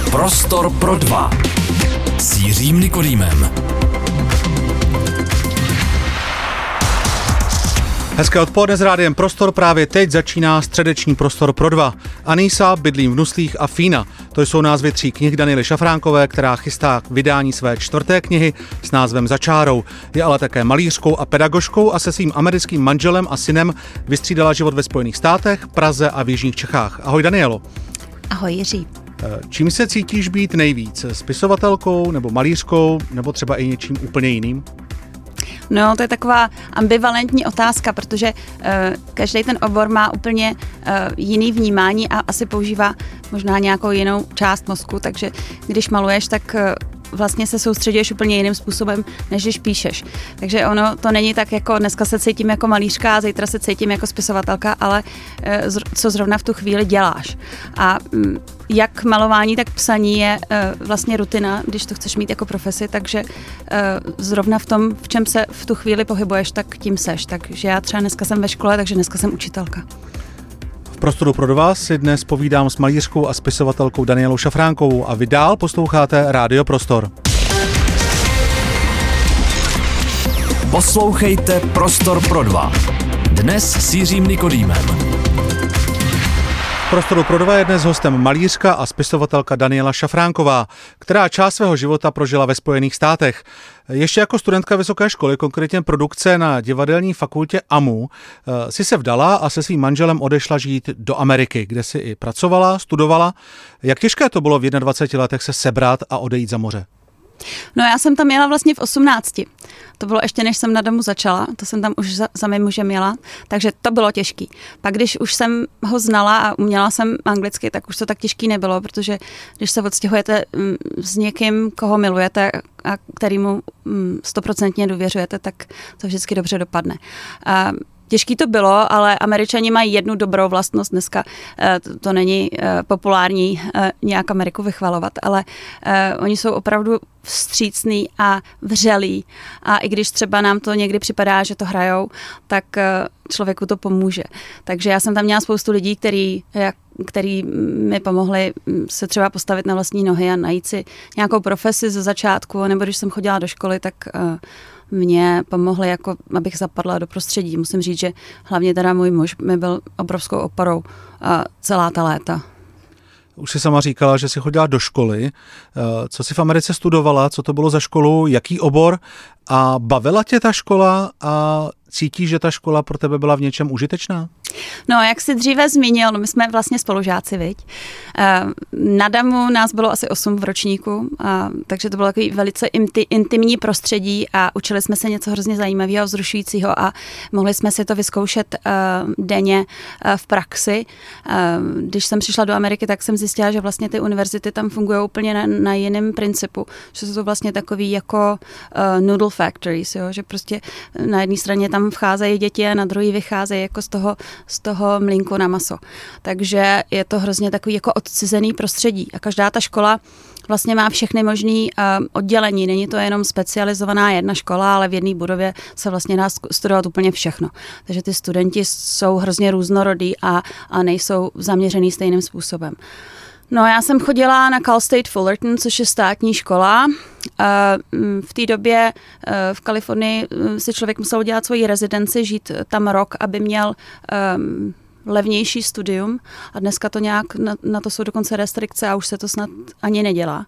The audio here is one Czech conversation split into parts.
Prostor pro dva s Jiřím Nikodýmem. Hezké odpoledne s rádiem Prostor, právě teď začíná středeční Prostor pro dva. Anisa, Bydlím v Nuslích a Fína. To jsou názvy 3 knih Daniely Šafránkové, která chystá k vydání své 4. knihy s názvem Za čárou. Je ale také malířkou a pedagožkou a se svým americkým manželem a synem vystřídala život ve Spojených státech, Praze a v jižních Čechách. Ahoj Danielo. Ahoj Jiří. Čím se cítíš být nejvíc? Spisovatelkou nebo malířkou nebo třeba i něčím úplně jiným? No, to je taková ambivalentní otázka, protože každý ten obor má úplně jiný vnímání a asi používá možná nějakou jinou část mozku, takže když maluješ, tak vlastně se soustředíš úplně jiným způsobem, než když píšeš. Takže ono to není tak, jako dneska se cítím jako malířka a zítra se cítím jako spisovatelka, ale co zrovna v tu chvíli děláš. A jak malování, tak psaní je vlastně rutina, když to chceš mít jako profesi, takže zrovna v tom, v čem se v tu chvíli pohybuješ, tak tím seš. Takže já třeba dneska jsem ve škole, takže dneska jsem učitelka. V Prostoru pro dva si dnes povídám s malířkou a spisovatelkou Danielou Šafránkovou a vy dál posloucháte Rádio Prostor. Poslouchejte Prostor pro dva. Dnes s Jiřím Nikodýmem. V Prostoru pro dva je dnes hostem malířka a spisovatelka Daniela Šafránková, která část svého života prožila ve Spojených státech. Ještě jako studentka vysoké školy, konkrétně produkce na divadelní fakultě AMU, si se vdala a se svým manželem odešla žít do Ameriky, kde si i pracovala, studovala. Jak těžké to bylo v 21 letech se sebrat a odejít za moře? No já jsem tam jela vlastně v 18. To bylo ještě, než jsem na domu začala, to jsem tam už za mým mužem jela, takže to bylo těžký. Pak když už jsem ho znala a uměla jsem anglicky, tak už to tak těžký nebylo, protože když se odstěhujete s někým, koho milujete a kterýmu 100% důvěřujete, tak to vždycky dobře dopadne. Těžký to bylo, ale Američani mají jednu dobrou vlastnost dneska. To není populární nějak Ameriku vychvalovat, ale oni jsou opravdu vstřícní a vřelí. A i když třeba nám to někdy připadá, že to hrajou, tak člověku to pomůže. Takže já jsem tam měla spoustu lidí, který mi pomohli se třeba postavit na vlastní nohy a najít si nějakou profesi ze začátku, nebo když jsem chodila do školy, tak mě pomohli, jako abych zapadla do prostředí. Musím říct, že hlavně teda můj muž mi byl obrovskou oporou celá ta léta. Už jsi sama říkala, že jsi chodila do školy. Co jsi v Americe studovala? Co to bylo za školu? Jaký obor? A bavila tě ta škola? A cítíš, že ta škola pro tebe byla v něčem užitečná? No, jak jsi dříve zmínil, my jsme vlastně spolužáci, viď? Na DAMu nás bylo asi 8 v ročníku, takže to bylo takový velice intimní prostředí a učili jsme se něco hrozně zajímavého, vzrušujícího a mohli jsme si to vyzkoušet denně v praxi. Když jsem přišla do Ameriky, tak jsem zjistila, že vlastně ty univerzity tam fungují úplně na jiném principu, že jsou to vlastně takový jako noodle factories, jo? Že prostě na jedné straně tam vcházejí děti a na druhé vycházejí jako z toho mlýnku na maso. Takže je to hrozně takový jako odcizený prostředí. A každá ta škola vlastně má všechny možný oddělení. Není to jenom specializovaná jedna škola, ale v jedné budově se vlastně dá studovat úplně všechno. Takže ty studenti jsou hrozně různorodí a nejsou zaměřený stejným způsobem. No, já jsem chodila na Cal State Fullerton, což je státní škola. V té době v Kalifornii si člověk musel dělat svoji rezidenci, žít tam rok, aby měl levnější studium a dneska to nějak, na to jsou dokonce restrikce a už se to snad ani nedělá.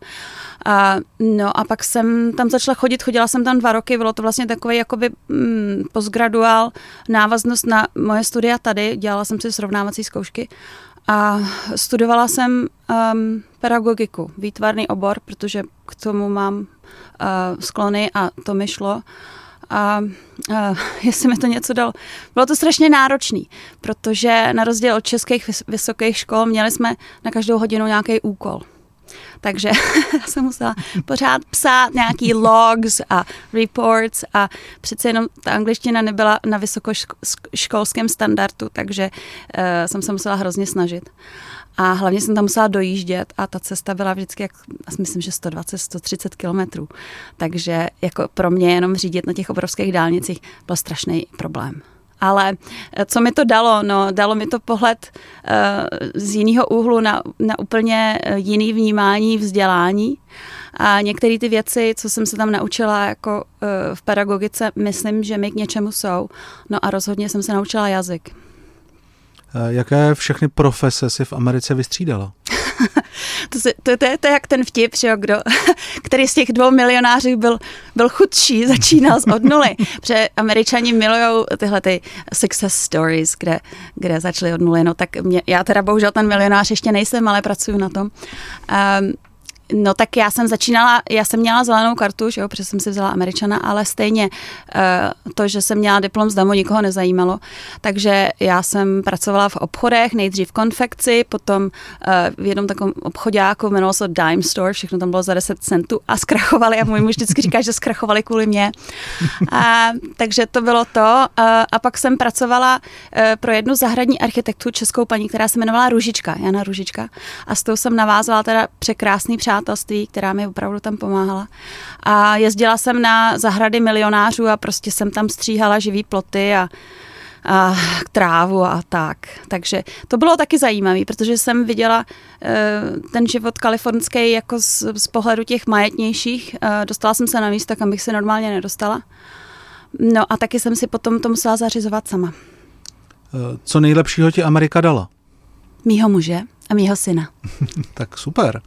No a pak jsem tam začala chodila jsem tam 2 roky, bylo to vlastně takový jakoby postgraduál návaznost na moje studia tady, dělala jsem si srovnávací zkoušky a studovala jsem pedagogiku, výtvarný obor, protože k tomu mám sklony a to mi šlo. A jestli mi to něco dalo. Bylo to strašně náročný, protože na rozdíl od českých vysokých škol měli jsme na každou hodinu nějaký úkol. Takže jsem musela pořád psát nějaký logs a reports a přece jenom ta angličtina nebyla na vysokoškolském standardu, takže jsem se musela hrozně snažit. A hlavně jsem tam musela dojíždět a ta cesta byla vždycky, myslím, že 120-130 kilometrů. Takže jako pro mě jenom řídit na těch obrovských dálnicích byl strašný problém. Ale co mi to dalo? No, dalo mi to pohled z jiného úhlu na úplně jiný vnímání, vzdělání. A některé ty věci, co jsem se tam naučila jako v pedagogice, myslím, že mi k něčemu jsou. No a rozhodně jsem se naučila jazyk. Jaké všechny profese si v Americe vystřídala? To je jak ten vtip, že jo, který z těch 2 milionářů byl chudší, začínal od nuly. Protože Američani milujou tyhle ty success stories, kde začali od nuly. No tak já teda bohužel ten milionář ještě nejsem, ale pracuji na tom. No tak já jsem měla zelenou kartu, že jo, protože jsem si vzala Američana, ale stejně to, že jsem měla diplom z DAMu, nikoho nezajímalo. Takže já jsem pracovala v obchodech, nejdřív v konfekci, potom v jednom takovém obchodáku, jmenovalo se Dime Store, všechno tam bylo za 10 centů a zkrachovali a můj muž vždycky říká, že zkrachovali kvůli mě. Takže to bylo to. A pak jsem pracovala pro jednu zahradní architektu, českou paní, která se jmenovala Růžička, Jana Růžička. A s tou jsem navázala teda překrásný přátelství, která mi opravdu tam pomáhala. A jezdila jsem na zahrady milionářů a prostě jsem tam stříhala živý ploty a trávu a tak. Takže to bylo taky zajímavé, protože jsem viděla ten život kalifornský jako z pohledu těch majetnějších. Dostala jsem se na místa, kam bych se normálně nedostala. No a taky jsem si potom to musela zařizovat sama. Co nejlepšího ti Amerika dala? Mýho muže a mýho syna. Tak super.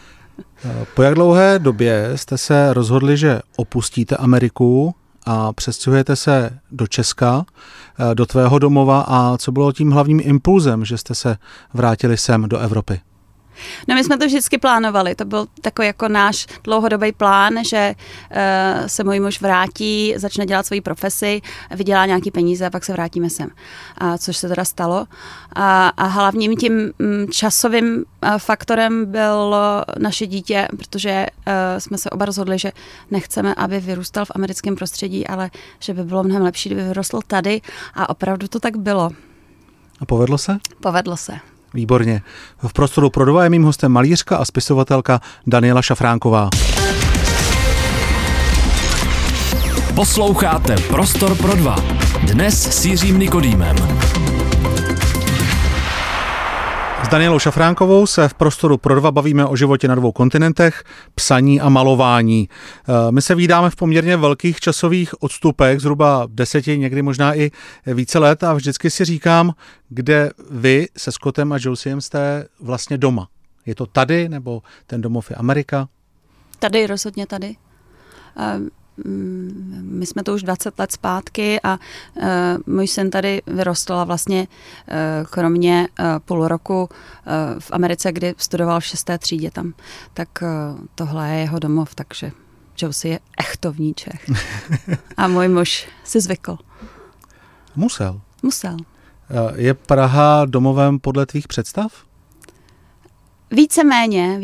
Po jak dlouhé době jste se rozhodli, že opustíte Ameriku a přestěhujete se do Česka, do tvého domova, a co bylo tím hlavním impulzem, že jste se vrátili sem do Evropy? No my jsme to vždycky plánovali, to byl takový jako náš dlouhodobý plán, že se můj muž vrátí, začne dělat svoji profesi, vydělá nějaký peníze a pak se vrátíme sem, což se teda stalo. A hlavním tím časovým faktorem bylo naše dítě, protože jsme se oba rozhodli, že nechceme, aby vyrůstal v americkém prostředí, ale že by bylo mnohem lepší, kdyby vyrostl tady, a opravdu to tak bylo. A povedlo se? Povedlo se. Výborně. V Prostoru pro dva je mým hostem malířka a spisovatelka Daniela Šafránková. Posloucháte Prostor pro dva. Dnes s Jiřím Nikodýmem. S Danielou Šafránkovou se v Prostoru pro dva bavíme o životě na 2 kontinentech, psaní a malování. My se vídáme v poměrně velkých časových odstupech, zhruba 10, někdy možná i více let, a vždycky si říkám, kde vy se Scottem a Josiem jste vlastně doma. Je to tady, nebo ten domov je Amerika? Tady, rozhodně tady. My jsme to už 20 let zpátky a můj syn tady vyrostl a vlastně kromě půl roku v Americe, kdy studoval v 6. třídě tam, tak tohle je jeho domov, takže Josie je echtovní Čech. A můj muž si zvykl. Musel. Je Praha domovem podle tvých představ? Víceméně.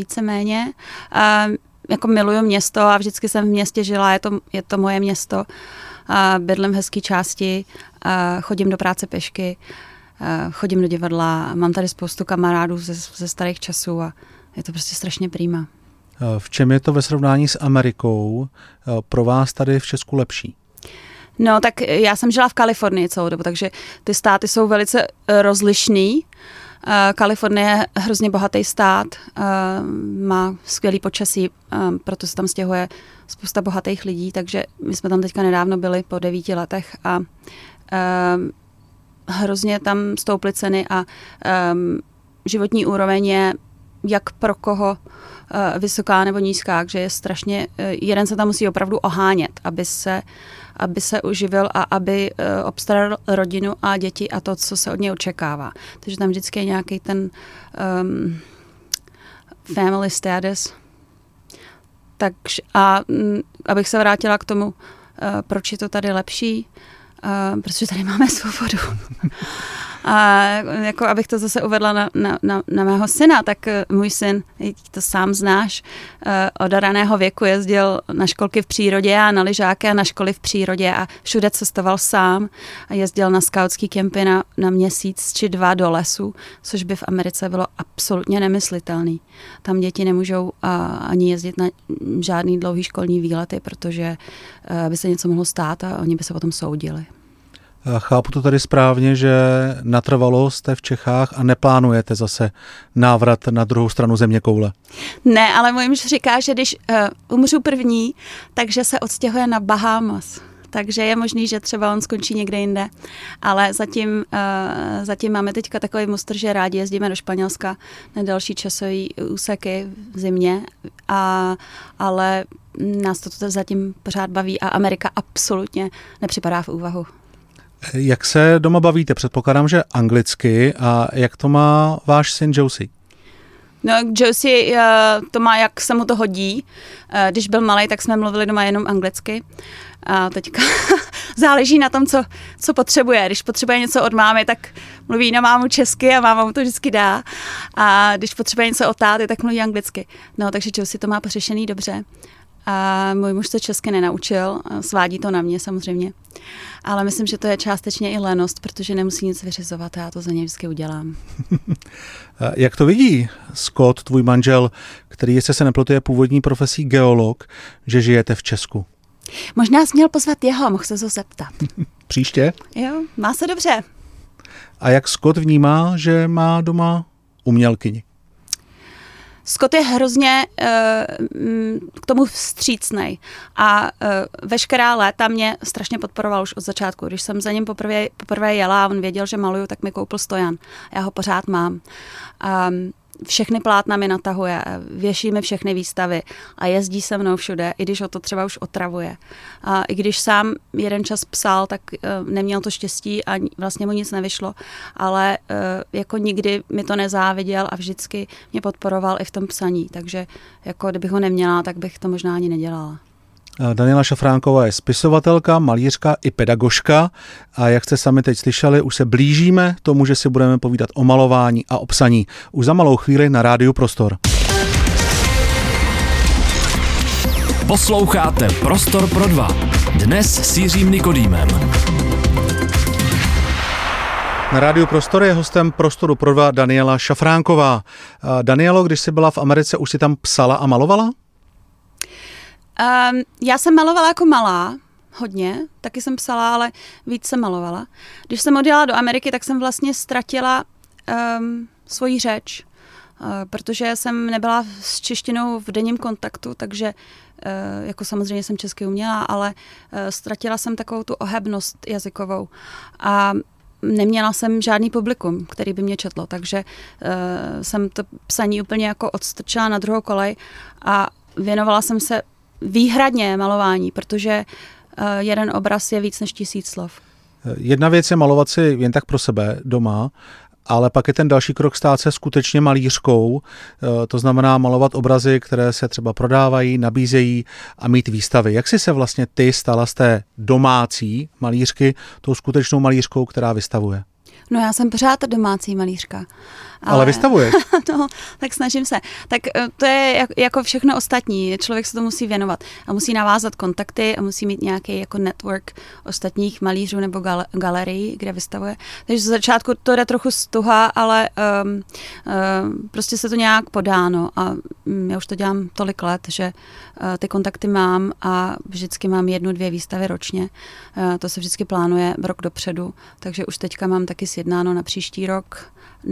Jako miluju město a vždycky jsem v městě žila, je to moje město. Bydlím v hezké části, chodím do práce pěšky, chodím do divadla, mám tady spoustu kamarádů ze starých časů a je to prostě strašně prima. V čem je to ve srovnání s Amerikou pro vás tady v Česku lepší? No tak já jsem žila v Kalifornii celou dobu, takže ty státy jsou velice rozlišný. Kalifornie je hrozně bohatý stát, má skvělý počasí, proto se tam stěhuje spousta bohatých lidí, takže my jsme tam teďka nedávno byli po 9 letech a hrozně tam stouply ceny a životní úroveň je jak pro koho vysoká nebo nízká, takže je strašně, jeden se tam musí opravdu ohánět, aby se uživil a aby obstaral rodinu a děti a to, co se od něj očekává. Takže tam vždycky je nějaký ten family status. Takže, a abych se vrátila k tomu, proč je to tady lepší, protože tady máme svobodu. A jako abych to zase uvedla na mého syna, tak můj syn, to sám znáš, od raného věku jezdil na školky v přírodě a na lyžáky a na školy v přírodě a všude cestoval sám a jezdil na skautský kempy na měsíc či 2 do lesu, což by v Americe bylo absolutně nemyslitelný. Tam děti nemůžou ani jezdit na žádný dlouhý školní výlety, protože by se něco mohlo stát a oni by se potom soudili. Chápu to tady správně, že natrvalo jste v Čechách a neplánujete zase návrat na druhou stranu zeměkoule? Ne, ale můj muž říká, že když umřu první, takže se odstěhuje na Bahamas. Takže je možný, že třeba on skončí někde jinde. Ale zatím máme teďka takový mustr, že rádi jezdíme do Španělska na další časové úseky v zimě, ale nás to zatím pořád baví a Amerika absolutně nepřipadá v úvahu. Jak se doma bavíte? Předpokládám, že anglicky. A jak to má váš syn Josie? No, Josie to má, jak se mu to hodí. Když byl malý, tak jsme mluvili doma jenom anglicky. A teďka záleží na tom, co potřebuje. Když potřebuje něco od mámy, tak mluví na mámu česky a máma mu to vždycky dá. A když potřebuje něco od táty, tak mluví anglicky. No, takže Josie to má pořešený dobře. A můj muž se česky nenaučil, svádí to na mě samozřejmě. Ale myslím, že to je částečně i lenost, protože nemusí nic vyřizovat a já to za něj vždycky udělám. Jak to vidí Scott, tvůj manžel, který, jestli se nepletu, je původní profesí geolog, že žijete v Česku? Možná jsi měl pozvat jeho, mohl se to zeptat. Příště? Jo, má se dobře. A jak Scott vnímá, že má doma umělkyni? Scott je hrozně k tomu vstřícnej a veškerá léta mě strašně podporoval už od začátku. Když jsem za ním poprvé jela a on věděl, že maluju, tak mi koupil stojan. Já ho pořád mám. Všechny plátna mi natahuje, věší mi všechny výstavy a jezdí se mnou všude, i když ho to třeba už otravuje. A i když sám jeden čas psal, tak neměl to štěstí a vlastně mu nic nevyšlo, ale jako nikdy mi to nezáviděl a vždycky mě podporoval i v tom psaní, takže jako kdybych ho neměla, tak bych to možná ani nedělala. Daniela Šafránková je spisovatelka, malířka i pedagožka a jak jste sami teď slyšeli, už se blížíme tomu, že si budeme povídat o malování a o psaní. Už za malou chvíli na Rádiu Prostor. Posloucháte Prostor pro dva. Dnes s Jiřím Nikodýmem. Na Rádiu Prostor je hostem Prostoru pro dva Daniela Šafránková. Danielo, když jsi byla v Americe, už si tam psala a malovala? Já jsem malovala jako malá, hodně, taky jsem psala, ale víc jsem malovala. Když jsem odjela do Ameriky, tak jsem vlastně ztratila svoji řeč, protože jsem nebyla s češtinou v denním kontaktu, takže jako samozřejmě jsem česky uměla, ale ztratila jsem takovou tu ohebnost jazykovou a neměla jsem žádný publikum, který by mě četlo, takže jsem to psaní úplně jako odstrčila na druhou kolej a věnovala jsem se výhradně malování, protože jeden obraz je víc než 1000 slov. Jedna věc je malovat si jen tak pro sebe doma, ale pak je ten další krok stát se skutečně malířkou, to znamená malovat obrazy, které se třeba prodávají, nabízejí a mít výstavy. Jak jsi se vlastně ty stala z té domácí malířky tou skutečnou malířkou, která vystavuje? No já jsem pořád domácí malířka. Ale vystavuješ? No, tak snažím se. Tak to je jako všechno ostatní. Člověk se to musí věnovat a musí navázat kontakty a musí mít nějaký jako network ostatních malířů nebo galerií, kde vystavuje. Takže z začátku to jde trochu stuha, ale prostě se to nějak podáno a já už to dělám tolik let, že ty kontakty mám a vždycky mám 1-2 výstavy ročně. To se vždycky plánuje rok dopředu, takže už teďka mám taky sjednáno na příští rok.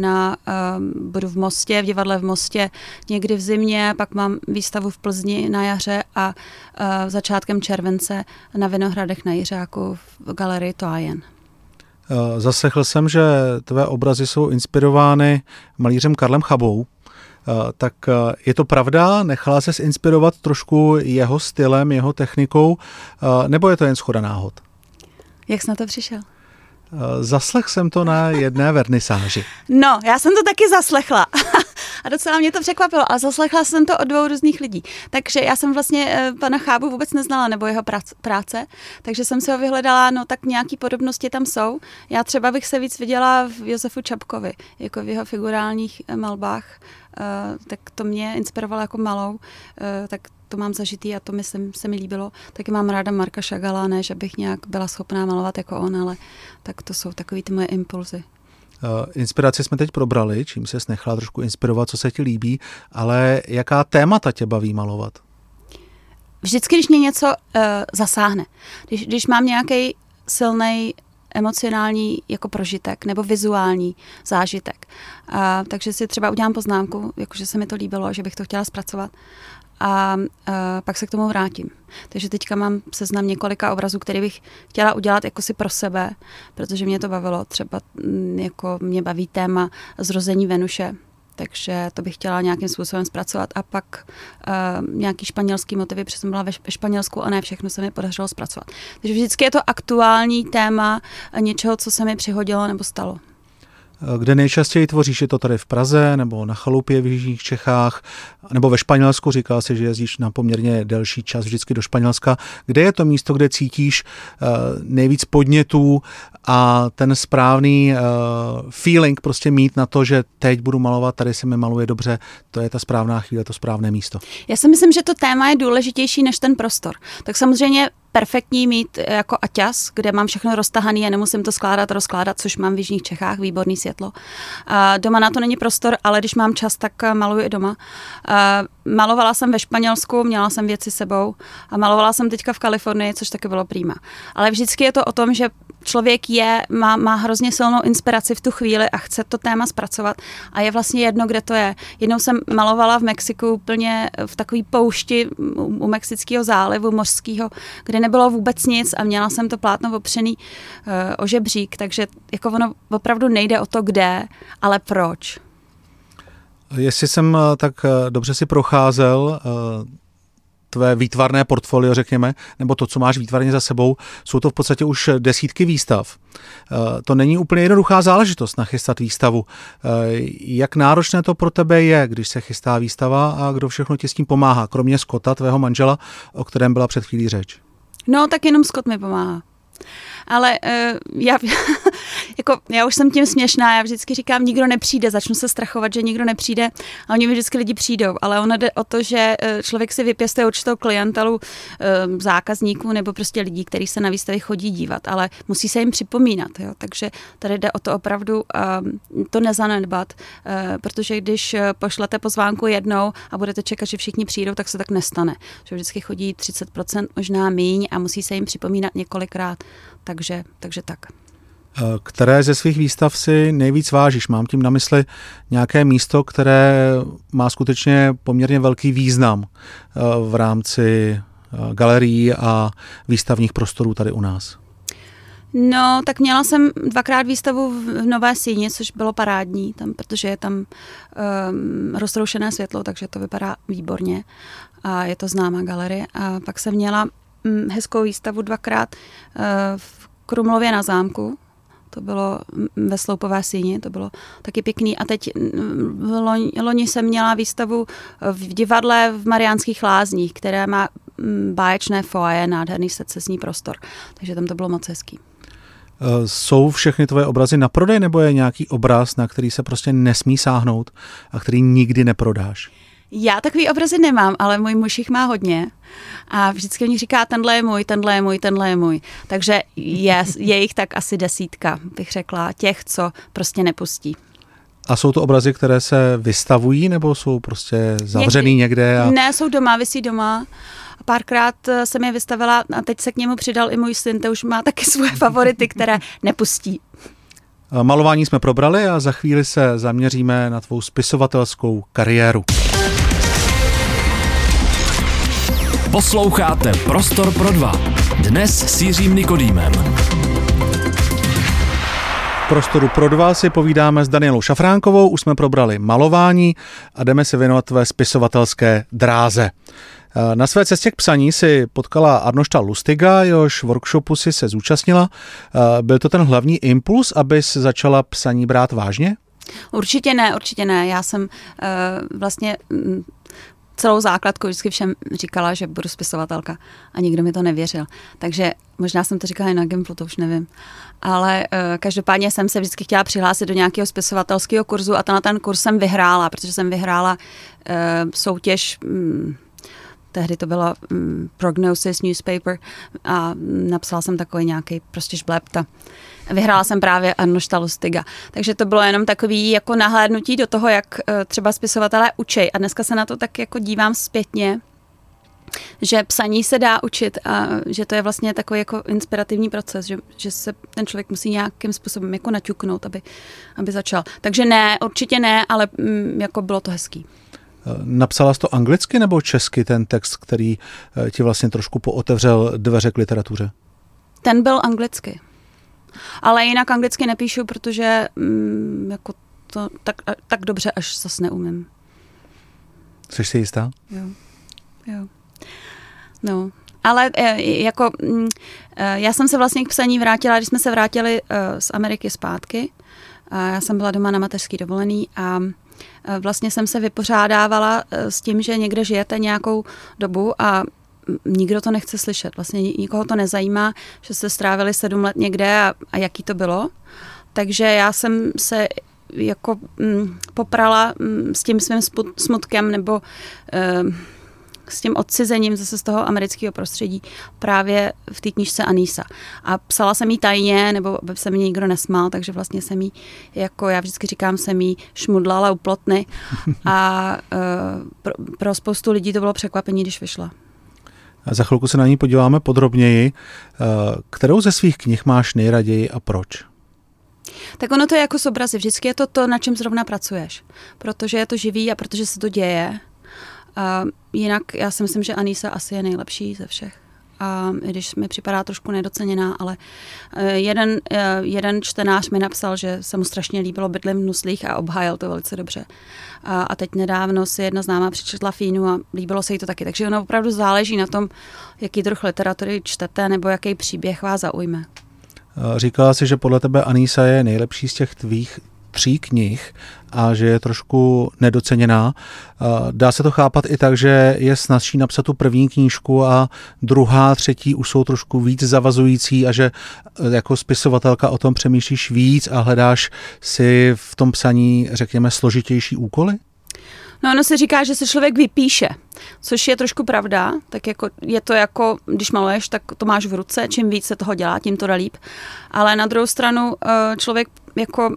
Budu v Mostě, v divadle v Mostě někdy v zimě, pak mám výstavu v Plzni na jaře a začátkem července na Vinohradech na Jiřáku v galerii Toajen. Zaslechl jsem, že tvé obrazy jsou inspirovány malířem Karlem Chabou. Tak je to pravda? Nechala ses inspirovat trošku jeho stylem, jeho technikou, nebo je to jen shoda náhod? Jak jsi na to přišel? Zaslech jsem to na jedné vernisáži. No, já jsem to taky zaslechla. A docela mě to překvapilo. A zaslechla jsem to od 2 různých lidí. Takže já jsem vlastně pana Chábu vůbec neznala, nebo jeho práce. Takže jsem si ho vyhledala, no tak nějaký podobnosti tam jsou. Já třeba bych se víc viděla v Josefu Čapkovi, jako v jeho figurálních malbách. Tak to mě inspirovalo jako malou. Tak to mám zažitý a to se mi líbilo. Taky mám ráda Marka Chagalla, ne, že bych nějak byla schopná malovat jako on, ale tak to jsou takový ty moje impulzy. Inspiraci jsme teď probrali, čím ses nechala trošku inspirovat, co se ti líbí, ale jaká témata tě baví malovat? Vždycky, když mě něco zasáhne. Když mám nějaký silný emocionální jako prožitek nebo vizuální zážitek. Takže si třeba udělám poznámku, jakože se mi to líbilo, že bych to chtěla zpracovat. A pak se k tomu vrátím. Takže teďka mám seznam několika obrazů, které bych chtěla udělat jako si pro sebe, protože mě to bavilo. Třeba jako mě baví téma zrození Venuše, takže to bych chtěla nějakým způsobem zpracovat. A pak nějaký španělský motivy, protože jsem byla ve Španělsku a ne všechno se mi podařilo zpracovat. Takže vždycky je to aktuální téma něčeho, co se mi přihodilo nebo stalo. Kde nejčastěji tvoříš? Je to tady v Praze nebo na chalupě v jižních Čechách nebo ve Španělsku? Říkala jsi, že jezdíš na poměrně delší čas vždycky do Španělska. Kde je to místo, kde cítíš nejvíc podnětů a ten správný feeling prostě mít na to, že teď budu malovat, tady se mi maluje dobře, to je ta správná chvíle, to správné místo? Já si myslím, že to téma je důležitější než ten prostor. Tak samozřejmě perfektní mít jako aťas, kde mám všechno roztahaný a nemusím to rozkládat, což mám v jižních Čechách, výborný světlo. Doma na to není prostor, ale když mám čas, tak maluji i doma. Malovala jsem ve Španělsku, měla jsem věci sebou a malovala jsem teďka v Kalifornii, což taky bylo prima. Ale vždycky je to o tom, že člověk má hrozně silnou inspiraci v tu chvíli a chce to téma zpracovat a je vlastně jedno, kde to je. Jednou jsem malovala v Mexiku úplně v takový poušti u Mexického zálivu mořského, kde nebylo vůbec nic a měla jsem to plátno opřený o žebřík, takže jako ono opravdu nejde o to, kde, ale proč. Jestli jsem tak dobře si procházel tvé výtvarné portfolio, řekněme, nebo to, co máš výtvarně za sebou, jsou to v podstatě už desítky výstav. To není úplně jednoduchá záležitost nachystat výstavu. Jak náročné to pro tebe je, když se chystá výstava a kdo všechno ti s tím pomáhá, kromě Scotta, tvého manžela, o kterém byla před chvílí řeč? No, tak jenom Scott mi pomáhá. Ale já už jsem tím směšná, já vždycky říkám, nikdo nepřijde, začnu se strachovat, že nikdo nepřijde a oni mi vždycky lidi přijdou, ale ono jde o to, že člověk si vypěstuje určitou klientelu zákazníků nebo prostě lidí, kteří se na výstavy chodí dívat, ale musí se jim připomínat, jo? Takže tady jde o to opravdu to nezanedbat, protože když pošlete pozvánku jednou a budete čekat, že všichni přijdou, tak se tak nestane, že vždycky chodí 30%, možná míň a musí se jim připomínat několikrát, takže tak. Které ze svých výstav si nejvíc vážíš? Mám tím na mysli nějaké místo, které má skutečně poměrně velký význam v rámci galerií a výstavních prostorů tady u nás. No, tak měla jsem 2krát výstavu v Nové Síni, což bylo parádní, tam, protože je tam roztroušené světlo, takže to vypadá výborně a je to známá galerie. A pak jsem měla hezkou výstavu 2krát v Krumlově na zámku. To bylo ve Sloupové síni, to bylo taky pěkný. A teď loni jsem měla výstavu v divadle v Mariánských Lázních, které má báječné foaje, nádherný secesní prostor. Takže tam to bylo moc hezký. Jsou všechny tvoje obrazy na prodej, nebo je nějaký obraz, na který se prostě nesmí sáhnout a který nikdy neprodáš? Já takový obrazy nemám, ale můj muž jich má hodně a vždycky mi říká, tenhle je můj, tenhle je můj, tenhle je můj. Takže je jich tak asi 10, bych řekla, těch, co prostě nepustí. A jsou to obrazy, které se vystavují, nebo jsou prostě zavřený někde? Ne, jsou doma, visí doma. Párkrát jsem je vystavila a teď se k němu přidal i můj syn, to už má taky svoje favority, které nepustí. Malování jsme probrali a za chvíli se zaměříme na tvou spisovatelskou kariéru. Posloucháte Prostor pro dva. Dnes s Jiřím Nikodýmem. V Prostoru pro dva si povídáme s Danielou Šafránkovou, už jsme probrali malování a jdeme se věnovat tvé spisovatelské dráze. Na své cestě k psaní si potkala Arnošta Lustiga, jehož workshopu si se zúčastnila. Byl to ten hlavní impuls, abys začala psaní brát vážně? Určitě ne. Já jsem vlastně celou základku vždycky všem říkala, že budu spisovatelka a nikdo mi to nevěřil. Takže možná jsem to říkala i na Gimplu, to už nevím. Ale každopádně jsem se vždycky chtěla přihlásit do nějakého spisovatelského kurzu a ten kurz jsem vyhrála, protože jsem vyhrála soutěž. Tehdy to bylo Prognosis Newspaper a napsala jsem takový nějaký prostě žblépta. Vyhrála jsem právě Arnošta Lustiga. Takže to bylo jenom takový jako nahlédnutí do toho, jak třeba spisovatelé učej. A dneska se na to tak jako dívám zpětně že psaní se dá učit a že to je vlastně takový jako inspirativní proces, že se ten člověk musí nějakým způsobem jako naťuknout, aby začal. Takže ne, určitě ne, ale jako bylo to hezký. Napsala jsi to anglicky nebo česky, ten text, který ti vlastně trošku pootevřel dveře k literatuře? Ten byl anglicky. Ale jinak anglicky nepíšu, protože jako to tak dobře až zase neumím. Jsi si jistá? Jo. No, ale jako já jsem se vlastně k psaní vrátila, když jsme se vrátili z Ameriky zpátky. Já jsem byla doma na mateřský dovolený a vlastně jsem se vypořádávala s tím, že někde žijete nějakou dobu a nikdo to nechce slyšet. Vlastně nikoho to nezajímá, že jste strávili 7 let někde a jaký to bylo. Takže já jsem se jako poprala s tím svým smutkem nebo s tím odcizením zase z toho amerického prostředí právě v té knížce Anisa. A psala jsem jí tajně, nebo aby se mi nikdo nesmál, takže vlastně jsem jí, jako já vždycky říkám, jsem jí šmudlala u plotny a pro spoustu lidí to bylo překvapení, když vyšla. A za chvilku se na ní podíváme podrobněji. Kterou ze svých knih máš nejraději a proč? Tak ono to je jako s obrazy. Vždycky je to, na čem zrovna pracuješ. Protože je to živý a protože se to děje. Jinak já si myslím, že Anisa asi je nejlepší ze všech. I když mi připadá trošku nedoceněná, ale jeden čtenář mi napsal, že se mu strašně líbilo Bydlím v Nuslích a obhájil to velice dobře. A teď nedávno si jedna známá přečetla Fínu a líbilo se jí to taky. Takže ono opravdu záleží na tom, jaký druh literatury čtete nebo jaký příběh vás zaujme. Říkala jsi, že podle tebe Anisa je nejlepší z těch tvých 3 knih a že je trošku nedoceněná. Dá se to chápat i tak, že je snazší napsat tu první knížku a druhá, třetí už jsou trošku víc zavazující a že jako spisovatelka o tom přemýšlíš víc a hledáš si v tom psaní, řekněme, složitější úkoly? No, ono se říká, že se člověk vypíše, což je trošku pravda, tak jako, je to jako, když maluješ, tak to máš v ruce, čím víc se toho dělá, tím to jde líp. Ale na druhou stranu člověk jako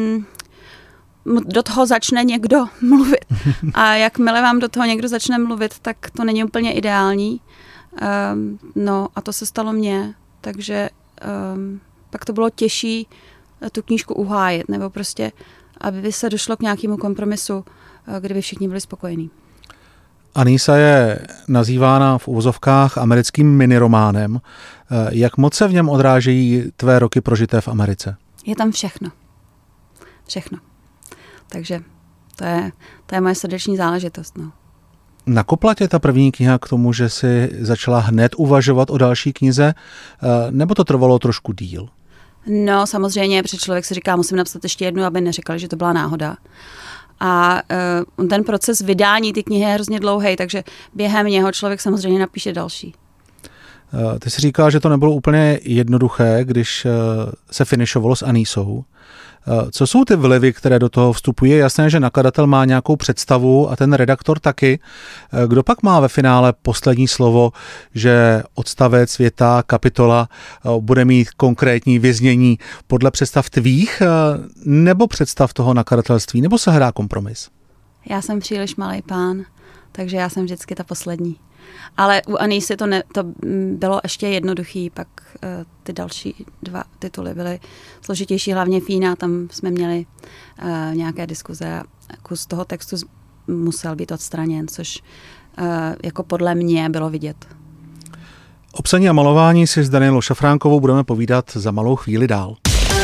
do toho začne někdo mluvit. A jakmile vám do toho někdo začne mluvit, tak to není úplně ideální. No a to se stalo mně, takže pak to bylo těžší tu knížku uhájit, nebo prostě, aby se došlo k nějakému kompromisu, kdyby všichni byli spokojení. Anisa je nazývána v uvozovkách americkým minirománem. Jak moc se v něm odrážejí tvé roky prožité v Americe? Je tam všechno. Všechno. Takže to je moje srdeční záležitost. No. Nakopla tě ta první kniha k tomu, že jsi začala hned uvažovat o další knize, nebo to trvalo trošku díl? No samozřejmě, protože člověk si říká, musím napsat ještě jednu, aby neříkali, že to byla náhoda. A ten proces vydání ty knihy je hrozně dlouhý, takže během něho člověk samozřejmě napíše další. Ty jsi říkala, že to nebylo úplně jednoduché, když se finišovalo s Anisou. Co jsou ty vlivy, které do toho vstupují? Je jasné, že nakladatel má nějakou představu a ten redaktor taky. Kdo pak má ve finále poslední slovo, že odstavec, věta, kapitola bude mít konkrétní vyznění podle představ tvých nebo představ toho nakladatelství, nebo se hrá kompromis? Já jsem příliš malej pán, takže já jsem vždycky ta poslední. Ale u Anisy to bylo ještě jednoduchý, pak ty další 2 tituly byly složitější, hlavně Fína, tam jsme měli nějaké diskuze a kus toho textu musel být odstraněn, což jako podle mě bylo vidět. O psaní a malování si s Danielou Šafránkovou budeme povídat za malou chvíli dál.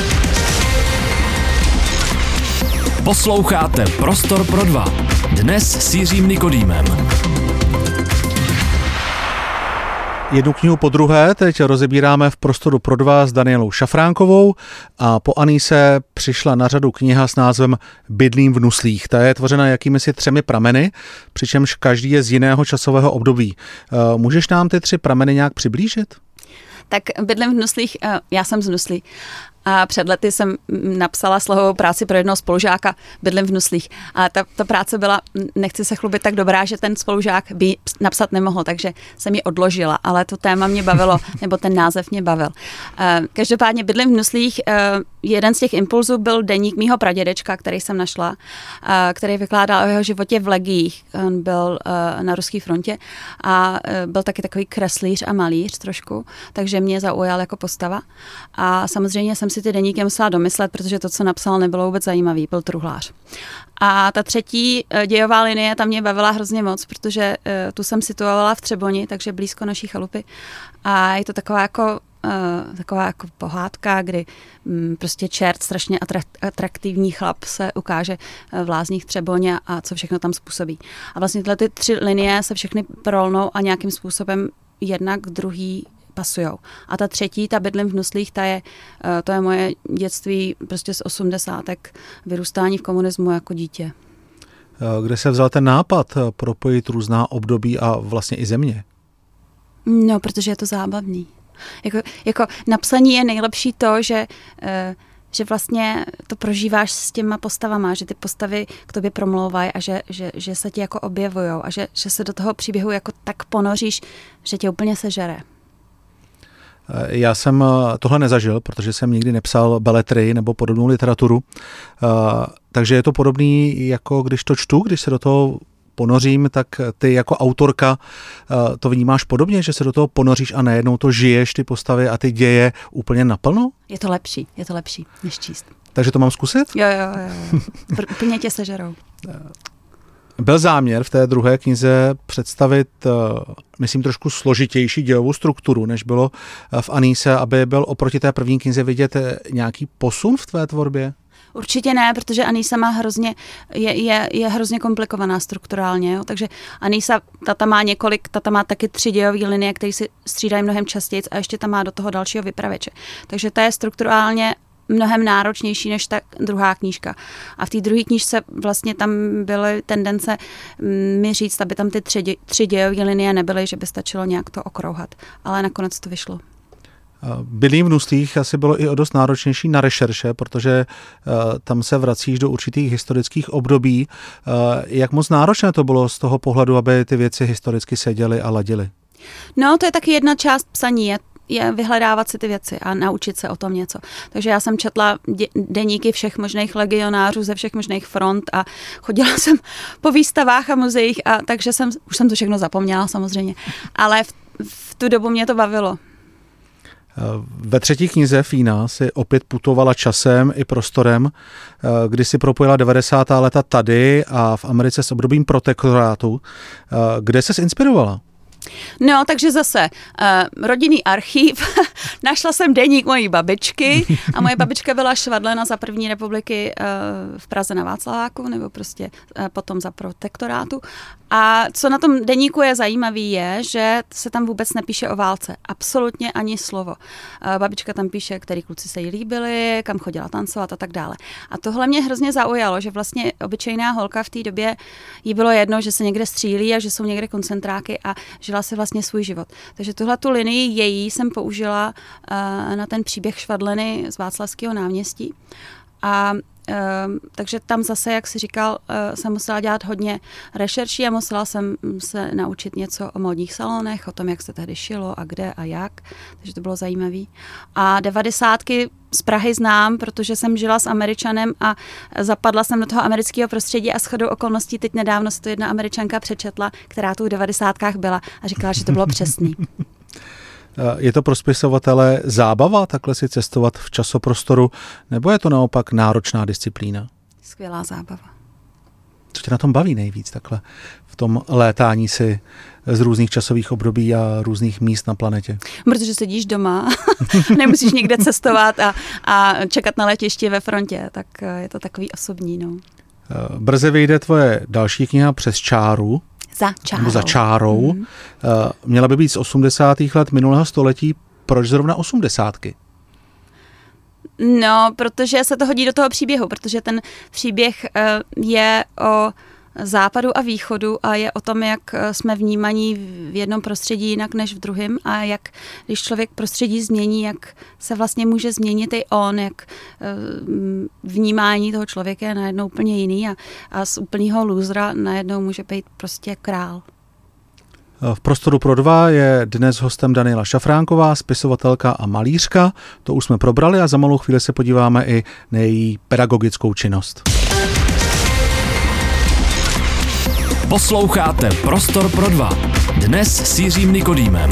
Posloucháte Prostor pro 2. Dnes s Jiřím Nikodýmem. Jednu knihu po druhé teď rozebíráme v Prostoru pro 2 s Danielou Šafránkovou a po Anise přišla na řadu kniha s názvem Bydlím v Nuslích. Ta je tvořena jakýmisi 3 prameny, přičemž každý je z jiného časového období. Můžeš nám ty 3 prameny nějak přiblížit? Tak Bydlím v Nuslích, já jsem z Nuslí A před lety jsem napsala slohovou práci pro jednoho spolužáka, bydlím v Nuslích. A ta práce byla, nechci se chlubit, tak dobrá, že ten spolužák by napsat nemohl, takže jsem ji odložila, ale to téma mě bavilo, nebo ten název mě bavil. Každopádně bydlím v Nuslích. Jeden z těch impulzů byl deník mýho pradědečka, který jsem našla, který vykládal o jeho životě v legiích. On byl na ruské frontě a byl taky takový kreslíř a malíř trošku, takže mě zaujal jako postava. A samozřejmě jsem si ty deníky musela domyslet, protože to, co napsal, nebylo vůbec zajímavý, byl truhlář. A ta třetí dějová linie, ta mě bavila hrozně moc, protože tu jsem situovala v Třeboni, takže blízko naší chalupy. A je to taková jako pohádka, kdy prostě čert, strašně atraktivní chlap se ukáže v lázních Třeboně a co všechno tam způsobí. A vlastně tyhle ty 3 linie se všechny prolnou a nějakým způsobem jedna k druhý pasujou. A ta třetí, ta bydlím v Nuslích, to je moje dětství prostě z 80. vyrůstání v komunismu jako dítě. Kde se vzal ten nápad propojit různá období a vlastně i země? No, protože je to zábavný. Jako napsaní je nejlepší to, že vlastně to prožíváš s těma postavama, že ty postavy k tobě promlouvají a že se ti jako objevujou a že se do toho příběhu jako tak ponoříš, že tě úplně sežere. Já jsem tohle nezažil, protože jsem nikdy nepsal beletry nebo podobnou literaturu, takže je to podobný, jako když to čtu, když se do toho ponořím, tak ty jako autorka to vnímáš podobně, že se do toho ponoříš a najednou to žiješ, ty postavy a ty děje úplně naplno? Je to lepší, než číst. Takže to mám zkusit? Jo. Úplně tě sežerou. Byl záměr v té druhé knize představit, myslím, trošku složitější dějovou strukturu, než bylo v Aníse, aby byl oproti té první knize vidět nějaký posun v tvé tvorbě? Určitě ne, protože Anísa má je hrozně komplikovaná strukturálně, jo? Takže Anísa, ta má taky 3 dějové linie, které si střídají mnohem častěji a ještě tam má do toho dalšího vypravěče. Takže ta je strukturálně mnohem náročnější než ta druhá knížka. A v té druhé knížce vlastně tam byly tendence mi říct, aby tam ty 3 dějové linie nebyly, že by stačilo nějak to okrouhat. Ale nakonec to vyšlo. Bydlím v Nuslích asi bylo i o dost náročnější na rešerše, protože tam se vracíš do určitých historických období. Jak moc náročné to bylo z toho pohledu, aby ty věci historicky seděly a ladily? No, to je taky jedna část psaní, je vyhledávat si ty věci a naučit se o tom něco. Takže já jsem četla deníky všech možných legionářů ze všech možných front a chodila jsem po výstavách a muzeích, a takže už jsem to všechno zapomněla samozřejmě, ale v tu dobu mě to bavilo. Ve třetí knize Fína si opět putovala časem i prostorem, kdy si propojila 90. léta tady a v Americe s obdobím protektorátu. Kde ses inspirovala? No, takže zase rodinný archív, našla jsem deník mojí babičky a moje babička byla švadlena za první republiky v Praze na Václaváku, nebo prostě potom za protektorátu. A co na tom deníku je zajímavé, je, že se tam vůbec nepíše o válce. Absolutně ani slovo. Babička tam píše, který kluci se jí líbili, kam chodila tancovat a tak dále. A tohle mě hrozně zaujalo, že vlastně obyčejná holka v té době jí bylo jedno, že se někde střílí a že jsou někde koncentráky a žila si vlastně svůj život. Takže tuhle tu linii její jsem použila na ten příběh švadleny z Václavského náměstí. A takže tam zase, jak jsi říkal, jsem musela dělat hodně rešerší a musela jsem se naučit něco o módních salonech, o tom, jak se tehdy šilo a kde a jak, takže to bylo zajímavé. A 90. z Prahy znám, protože jsem žila s Američanem a zapadla jsem do toho amerického prostředí a shodou okolností teď nedávno si to jedna Američanka přečetla, která tu v 90. byla a říkala, že to bylo přesný. Je to pro spisovatele zábava takhle si cestovat v časoprostoru, nebo je to naopak náročná disciplína? Skvělá zábava. Co tě na tom baví nejvíc takhle v tom létání si z různých časových období a různých míst na planetě? Protože sedíš doma, nemusíš někde cestovat a čekat na letišti ve frontě, tak je to takový osobní. No. Brzy vyjde tvoje další kniha Přes čáru. Za čárou. Měla by být z 80. let minulého století. Proč zrovna 80? No, protože se to hodí do toho příběhu, protože ten příběh je o západu a východu a je o tom, jak jsme vnímaní v jednom prostředí jinak než v druhém a jak, když člověk prostředí změní, jak se vlastně může změnit i on, jak vnímání toho člověka je najednou úplně jiný a z úplného lůzra najednou může být prostě král. V Prostoru pro dva je dnes hostem Daniela Šafránková, spisovatelka a malířka. To už jsme probrali a za malou chvíli se podíváme i na její pedagogickou činnost. Posloucháte Prostor pro dva. Dnes s Jiřím Nikodýmem.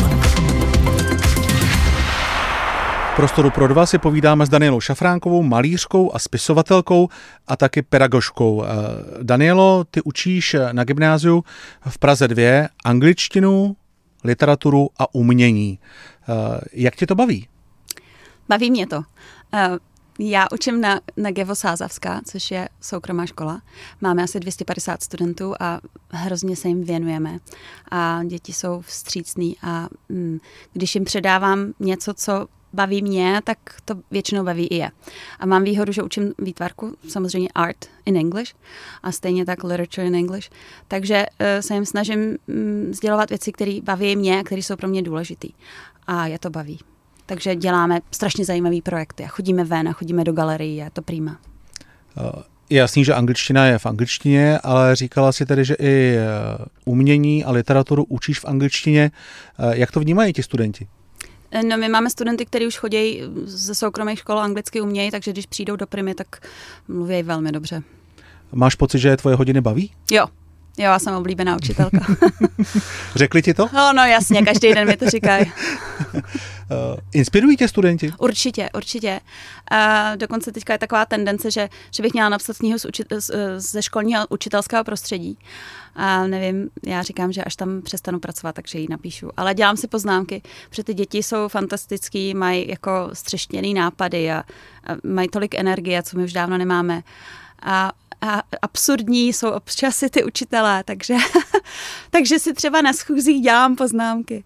V Prostoru pro dva si povídáme s Danielou Šafránkovou, malířkou a spisovatelkou a taky pedagožkou. Danielo, ty učíš na gymnáziu v Praze 2 angličtinu, literaturu a umění. Jak tě to baví? Baví mě to. Já učím na GEVO Sázavská, což je soukromá škola. Máme asi 250 studentů a hrozně se jim věnujeme. A děti jsou vstřícný a když jim předávám něco, co baví mě, tak to většinou baví i je. A mám výhodu, že učím výtvarku, samozřejmě art in English a stejně tak literature in English. Takže se jim snažím sdělovat věci, které baví mě a které jsou pro mě důležitý. A je to baví. Takže děláme strašně zajímavé projekty a chodíme ven a chodíme do galerií a je to prima. Je jasný, že angličtina je v angličtině, ale říkala si tedy, že i umění a literaturu učíš v angličtině. Jak to vnímají ti studenti? No, my máme studenty, kteří už chodí ze soukromých škol anglicky umějí, takže když přijdou do Primy, tak mluví velmi dobře. Máš pocit, že tvoje hodiny baví? Jo, já jsem oblíbená učitelka. Řekli ti to? No jasně, každý den mi to říkají. Inspirují tě studenti? Určitě. Dokonce teďka je taková tendence, že bych měla napsat knihu ze školního učitelského prostředí. A nevím, já říkám, že až tam přestanu pracovat, takže ji napíšu. Ale dělám si poznámky, protože ty děti jsou fantastický, mají jako střeštěný nápady a mají tolik energie, co my už dávno nemáme. A absurdní jsou občas ty učitelé, takže si třeba na schůzích dělám poznámky.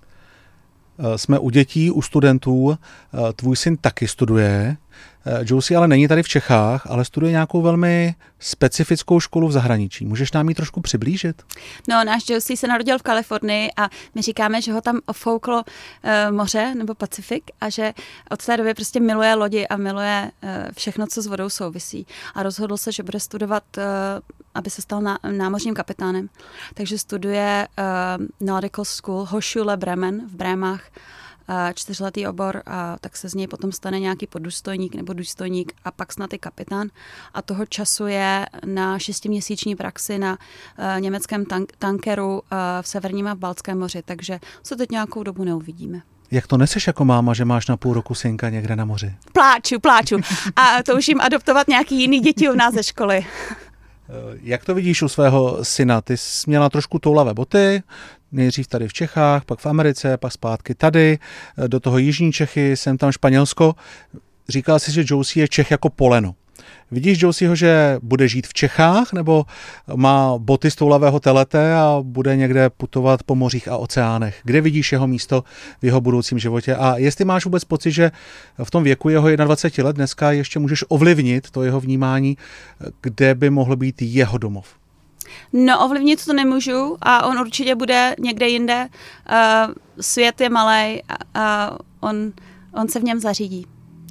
Jsme u dětí, u studentů. Tvůj syn taky studuje. Josie ale není tady v Čechách, ale studuje nějakou velmi specifickou školu v zahraničí. Můžeš nám ji trošku přiblížit? No, náš Josie se narodil v Kalifornii a my říkáme, že ho tam ofouklo moře nebo Pacifik a že od té doby prostě miluje lodi a miluje všechno, co s vodou souvisí. A rozhodl se, že bude studovat, aby se stal námořním kapitánem. Takže studuje Nautical School Hochschule Bremen v Brémách, 4letý obor a tak se z něj potom stane nějaký poddůstojník nebo důstojník a pak snad i kapitán. A toho času je na 6měsíční praxi na německém tankeru v Severním a v Baltském moři, takže se teď nějakou dobu neuvidíme. Jak to neseš jako máma, že máš na půl roku synka někde na moři? Pláču. A toužím adoptovat nějaký jiný děti u nás ze školy. Jak to vidíš u svého syna? Ty jsi měla trošku toulavé boty, nejdřív tady v Čechách, pak v Americe, pak zpátky tady, do toho jižní Čechy, sem tam Španělsko. Říkal jsi, že Josie je Čech jako poleno. Vidíš Josieho, že bude žít v Čechách, nebo má boty z toulavého telete a bude někde putovat po mořích a oceánech? Kde vidíš jeho místo v jeho budoucím životě? A jestli máš vůbec pocit, že v tom věku jeho 21 let dneska ještě můžeš ovlivnit to jeho vnímání, kde by mohl být jeho domov? No, ovlivnit to nemůžu a on určitě bude někde jinde. Svět je malej a on se v něm zařídí.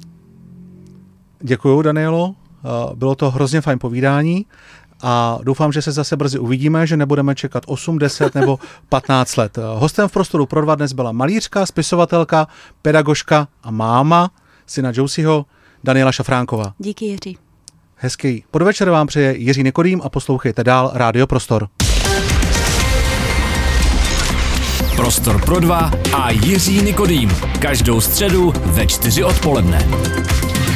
Děkuju, Danielo. Bylo to hrozně fajn povídání a doufám, že se zase brzy uvidíme, že nebudeme čekat 8, 10 nebo 15 let. Hostem v Prostoru pro dva dnes byla malířka, spisovatelka, pedagožka a máma syna Josieho, Daniela Šafránková. Díky, Jiří. Hezký podvečer vám přeje Jiří Nikodým a poslouchejte dál Rádio Prostor. Prostor pro dva a Jiří Nikodým. Každou středu ve 4 odpoledne.